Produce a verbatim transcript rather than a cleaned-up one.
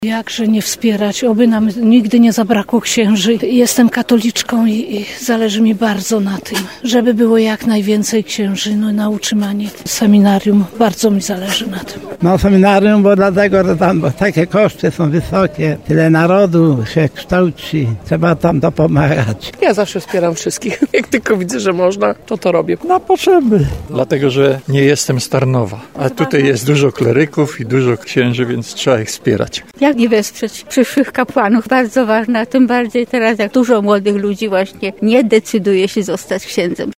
Jakże nie wspierać, oby nam nigdy nie zabrakło księży. Jestem katoliczką i, i zależy mi bardzo na tym, żeby było jak najwięcej księży, no, na utrzymanie seminarium. Bardzo mi zależy na tym. No seminarium, bo dlatego, że tam bo takie koszty są wysokie, tyle narodu się kształci, trzeba tam dopomagać. Ja zawsze wspieram wszystkich. Jak tylko widzę, że można, to to robię. Na potrzeby. Dlatego, że nie jestem z Tarnowa, a tutaj jest dużo kleryków i dużo księży, więc trzeba ich wspierać. Jak nie wesprzeć przyszłych kapłanów? Bardzo ważne, a tym bardziej teraz, jak dużo młodych ludzi właśnie nie decyduje się zostać księdzem.